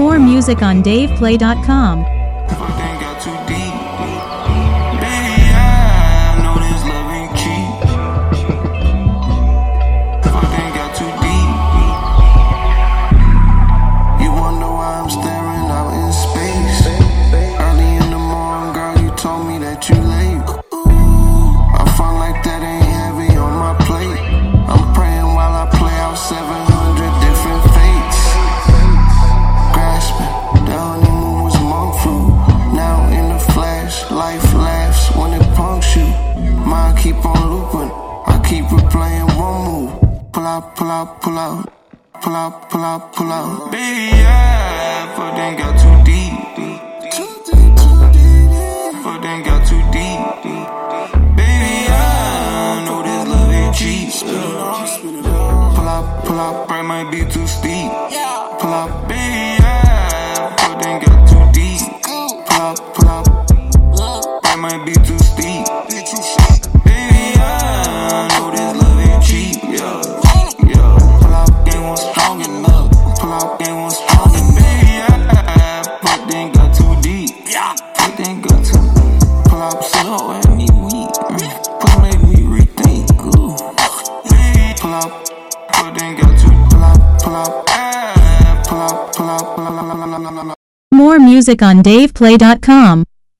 More music on DavePlay.com. Keep on looping, I keep replaying one move. Pull out, pull out, pull out, pull out, pull out, pull out. Baby, yeah, but then got too deep. But then got too deep. Baby, I know this love ain't cheap. Pull out, break might be too steep. Pull out, baby, yeah, but then got too deep. Pull out, break might be too steep. More music on DavePlay.com.